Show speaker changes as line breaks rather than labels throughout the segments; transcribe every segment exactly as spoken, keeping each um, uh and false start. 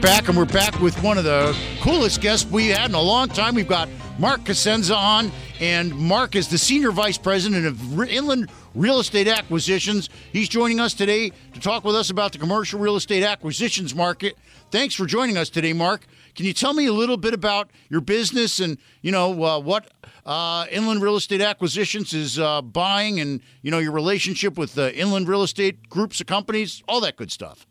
Back, and we're back with one of the coolest guests we had in a long time. We've got Mark Cosenza on, and Mark is the Senior Vice President of Inland Real Estate Acquisitions. He's joining us today to talk with us about the commercial real estate acquisitions market. Thanks for joining us today, Mark. Can you tell me a little bit about your business and, you know, uh, what uh, Inland Real Estate Acquisitions is uh, buying and, you know, your relationship with uh, Inland Real Estate groups of companies, all that good stuff?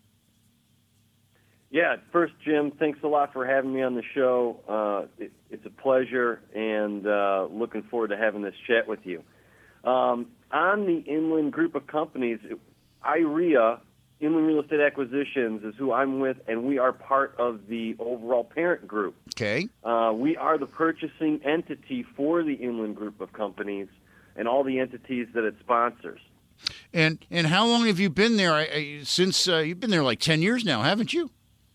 Yeah, first, Jim, thanks a lot for having me on the show. Uh, it, it's a pleasure, and uh, looking forward to having this chat with you. Um, on the Inland group of companies, I R E A, Inland Real Estate Acquisitions, is who I'm with, and we are part of the overall parent group.
Okay.
Uh, we are the purchasing entity for the Inland group of companies and all the entities that it sponsors.
And and how long have you been there? I, I, since uh, you've been there like ten years now, haven't you?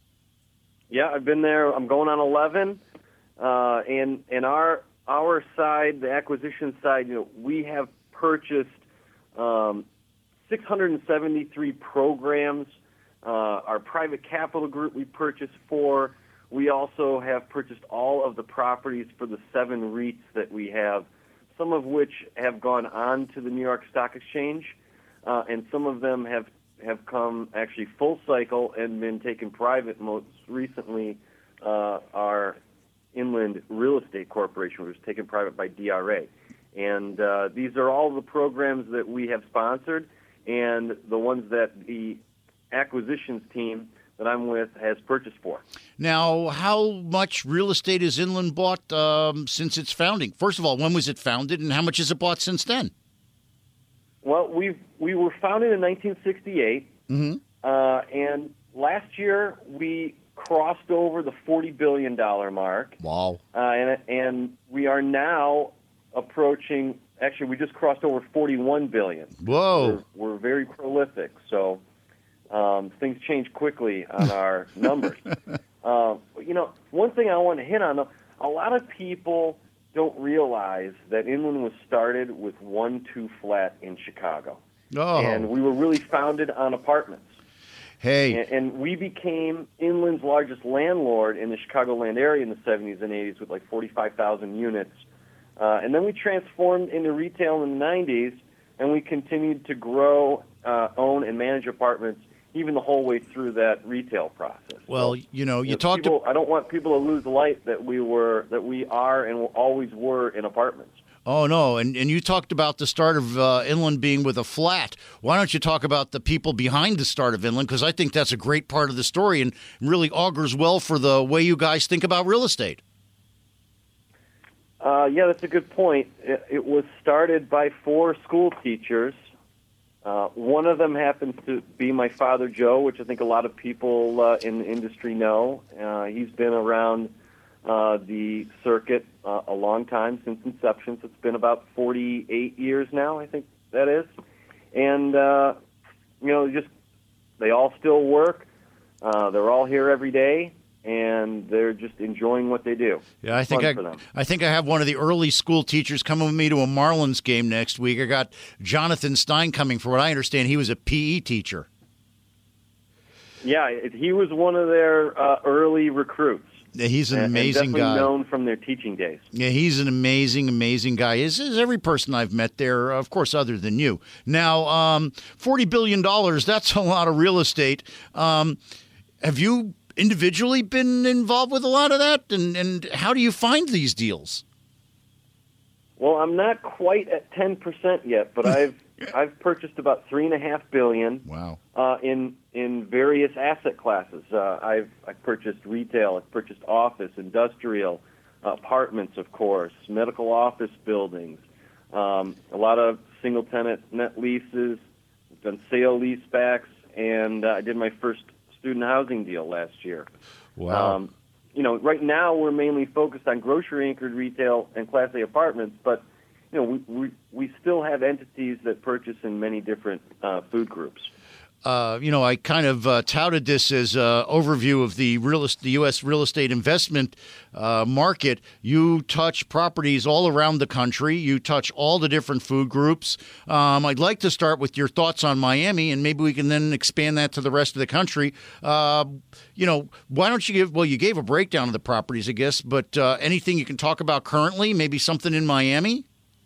Yeah, I've been there. I'm going on eleven, uh, and and our our side, the acquisition side, you know, we have purchased um, six hundred seventy-three programs. Uh, our private capital group we purchased four. We also have purchased all of the properties for the seven REITs that we have, some of which have gone on to the New York Stock Exchange, uh, and some of them have have come actually full cycle and been taken private. Most recently, uh, our Inland Real Estate Corporation was taken private by D R A. And uh, these are all the programs that we have sponsored and the ones that the acquisitions team that I'm with has purchased for.
Now, how much real estate has Inland bought um, since its founding? First of all, when was it founded, and how much has it bought since then?
Well, we we were founded in nineteen sixty-eight,
Mm-hmm.
uh, and last year we crossed over the forty billion dollars mark.
Wow.
Uh, and, and we are now approaching, actually we just crossed over forty-one billion dollars.
Whoa.
We're, we're very prolific, so um, things change quickly on our numbers. uh, you know, one thing I want to hit on, though, a lot of people don't realize that Inland was started with one two flat in Chicago.
Oh.
And we were really founded on apartments.
Hey.
And, and we became Inland's largest landlord in the Chicagoland area in the seventies and eighties with like forty-five thousand units. Uh, and then we transformed into retail in the nineties, and we continued to grow, uh, own, and manage apartments even the whole way through that retail process.
Well,
so,
you know, you,
you know,
talked
people,
to...
I don't want people to lose light that we were, that we are and will always were in apartments.
Oh, no, and, and you talked about the start of uh, Inland being with a flat. Why don't you talk about the people behind the start of Inland? Because I think that's a great part of the story and really augurs well for the way you guys think about real estate.
Uh, yeah, that's a good point. It, it was started by four school teachers. Uh, one of them happens to be my father, Joe, which I think a lot of people uh, in the industry know. Uh, he's been around uh, the circuit uh, a long time, since inception. So it's been about forty-eight years now, I think that is. And, uh, you know, just they all still work. Uh, they're all here every day, and they're just enjoying what they do.
Yeah, I think
Fun
I,
for them.
I think I have one of the early school teachers coming with me to a Marlins game next week. I got Jonathan Stein coming. For what I understand, he was a P E teacher.
Yeah, it, he was one of their uh, early recruits.
Yeah, he's an
and,
amazing
and definitely
guy.
known from their teaching days.
Yeah, he's an amazing, amazing guy. Is is every person I've met there, of course, other than you. Now, um, forty billion dollars, that's a lot of real estate. Um, have you individually been involved with a lot of that? And, and how do you find these deals?
Well, I'm not quite at ten percent yet, but I've I've purchased about three and a half billion.
Wow.
Uh, in in various asset classes. Uh, I've I've purchased retail. I've purchased office, industrial, uh, apartments, of course, medical office buildings. Um, a lot of single tenant net leases. I've done sale leasebacks, and uh, I did my first student housing deal last year.
Wow.
Um, you know, right now we're mainly focused on grocery-anchored retail and Class A apartments, but you know, we we, we still have entities that purchase in many different uh, food groups.
uh, you know, I kind of uh, touted this as an overview of the real est- the U S real estate investment uh, market. You touch properties all around the country. You touch all the different food groups. Um, I'd like to start with your thoughts on Miami, and maybe we can then expand that to the rest of the country. Uh, you know, why don't you give, well, you gave a breakdown of the properties, I guess, but uh, anything you can talk about currently, maybe something in Miami?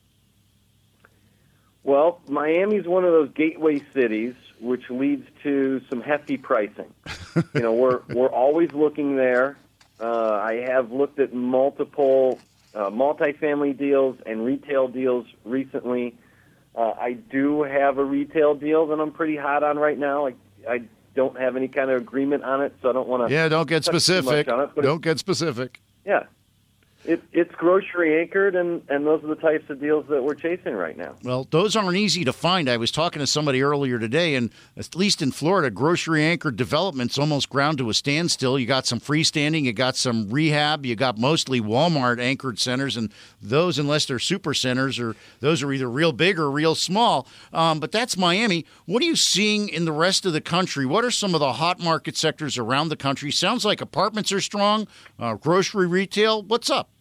Well, Miami's one of those gateway cities, which leads to some hefty pricing. you know, we're we're always looking there. Uh, I have looked at multiple uh, multifamily deals and retail deals recently. Uh, I do have a retail deal that I'm pretty hot on right now. I, I don't have any kind of agreement on it, so I don't want to.
Yeah, don't get specific.
It,
don't get specific.
Yeah. It, it's grocery anchored, and, and those are the types of deals that we're chasing right now.
Well, those aren't easy to find. I was talking to somebody earlier today, and at least in Florida, grocery anchored development's almost ground to a standstill. You got some freestanding, you got some rehab, you got mostly Walmart anchored centers, and those, unless they're super centers, or those are either real big or real small. Um, but that's Miami. What are you seeing in the rest of the country? What are some of the hot market sectors around the country? Sounds like apartments are strong, uh, grocery retail. What's up?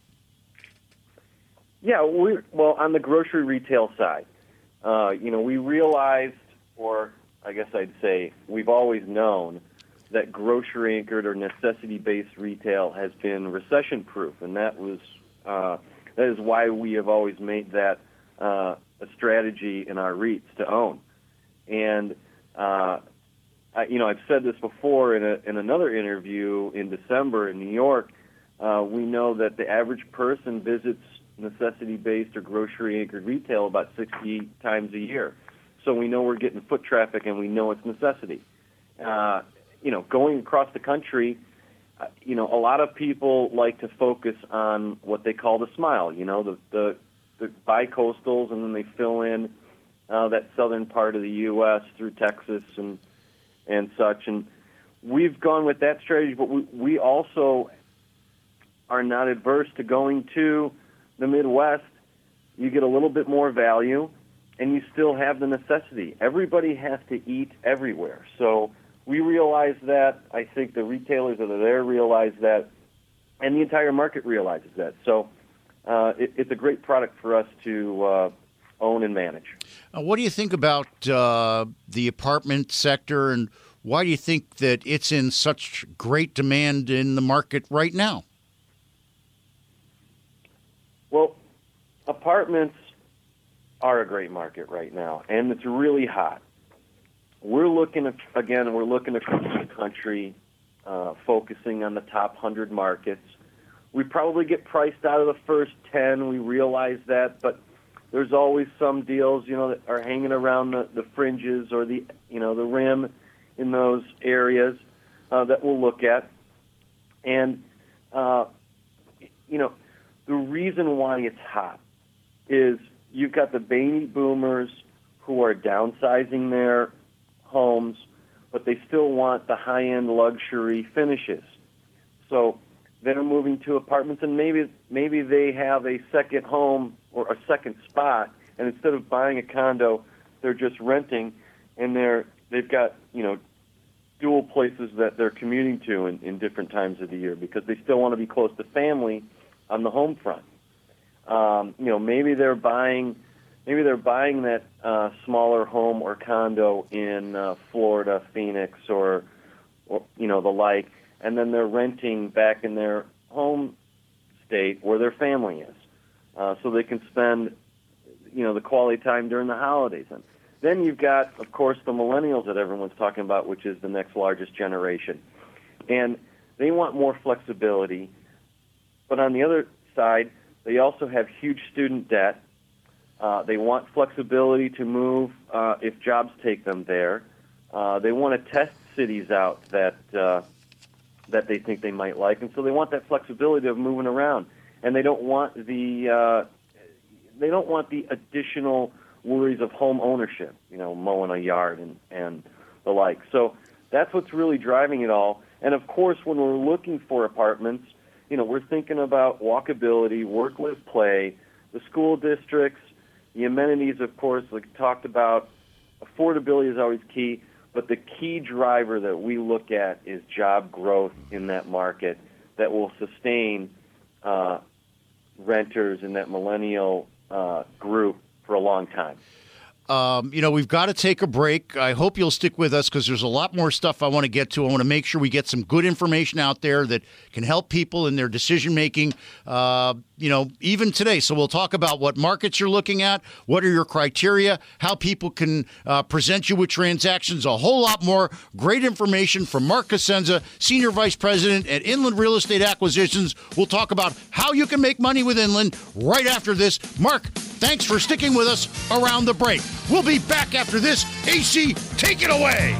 Yeah, we well on the grocery retail side, uh, you know, we realized, or I guess I'd say, we've always known that grocery anchored or necessity based retail has been recession proof, and that was uh, that is why we have always made that uh, a strategy in our REITs to own. And uh, I, you know, I've said this before in a, in another interview in December in New York. Uh, we know that the average person visits necessity-based or grocery-anchored retail about sixty times a year. So we know we're getting foot traffic, and we know it's necessity. Uh, you know, going across the country, uh, you know, a lot of people like to focus on what they call the smile, you know, the, the, the bi-coastals, and then they fill in uh, that southern part of the U S through Texas and and such. And we've gone with that strategy, but we, we also are not adverse to going to the Midwest. You get a little bit more value, and you still have the necessity. Everybody has to eat everywhere. So we realize that. I think the retailers that are there realize that, and the entire market realizes that. So uh, it, it's a great product for us to uh, own and manage.
Uh, what do you think about uh, the apartment sector, and why do you think that it's in such great demand in the market right now?
Well, apartments are a great market right now, and it's really hot. We're looking at, again, we're looking across the country, uh, focusing on the top one hundred markets. We probably get priced out of the first ten. We realize that, but there's always some deals, you know, that are hanging around the, the fringes or the, you know, the rim in those areas uh, that we'll look at. And, uh, you know, the reason why it's hot is you've got the baby boomers who are downsizing their homes, but they still want the high-end luxury finishes. So they're moving to apartments, and maybe maybe they have a second home or a second spot, and instead of buying a condo, they're just renting, and they're they've got, you know, dual places that they're commuting to in, in different times of the year because they still want to be close to family on the home front. Um, you know, maybe they're buying, maybe they're buying that uh, smaller home or condo in uh, Florida, Phoenix, or, or you know the like, and then they're renting back in their home state where their family is, uh, so they can spend, you know, the quality time during the holidays. And then you've got, of course, the millennials that everyone's talking about, which is the next largest generation, and they want more flexibility. But on the other side, they also have huge student debt. Uh, they want flexibility to move uh, if jobs take them there. Uh, they want to test cities out that uh, that they think they might like, and so they want that flexibility of moving around. And they don't want the uh, they don't want the additional worries of home ownership, you know, mowing a yard and, and the like. So that's what's really driving it all. And of course, when we're looking for apartments, you know, we're thinking about walkability, work, live, play, the school districts, the amenities, of course, like talked about. Affordability is always key, But the key driver that we look at is job growth in that market that will sustain uh, renters in that millennial uh, group for a long time.
Um, you know, we've got to take a break. I hope you'll stick with us because there's a lot more stuff I want to get to. I want to make sure we get some good information out there that can help people in their decision making, uh, you know, even today. So we'll talk about what markets you're looking at, what are your criteria, how people can uh, present you with transactions, a whole lot more great information from Mark Cosenza, Senior Vice President at Inland Real Estate Acquisitions. We'll talk about how you can make money with Inland right after this. Mark, thanks for sticking with us around the break. We'll be back after this. A C, take it away.